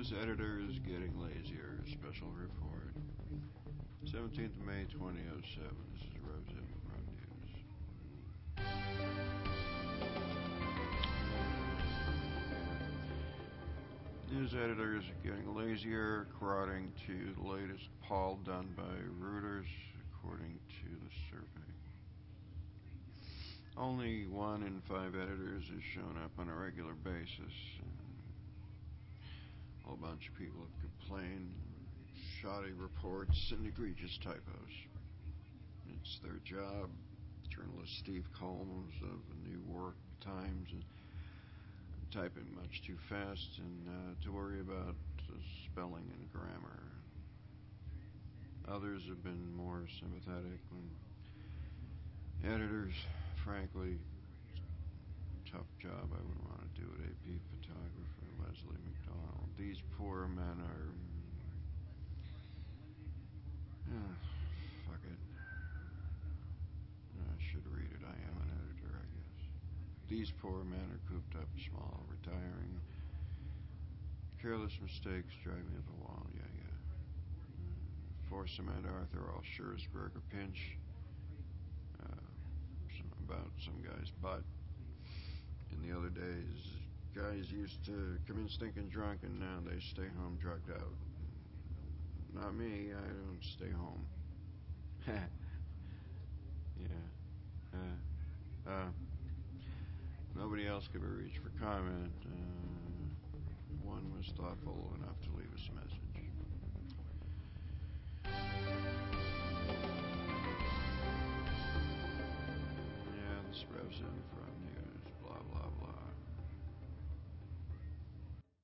News editor is getting lazier. Special report. 17th of May 2007. This is Rev Zim Run News. News editors are getting lazier, according to the latest poll done by Reuters, according to the survey. Only 1 in 5 editors has shown up on a regular basis. A whole bunch of people have complained, shoddy reports, and egregious typos. It's their job. Journalist Steve Combs of the New York Times and typing much too fast and to worry about spelling and grammar. Others have been more sympathetic when editors, frankly, tough job. I wouldn't want to do it. AP photographer Leslie McDonald. These poor men are fuck it. I should read it. I am an editor, I guess. These poor men are cooped up small, retiring. Careless mistakes driving up a wall. Yeah. For cement Arthur All Schurzberger pinch. About some guy's butt. In the other days, guys used to come in stinking drunk, and now they stay home drugged out. Not me. I don't stay home. Nobody else could reach for comment. One was thoughtful enough to leave us a message. Yeah, this revs in from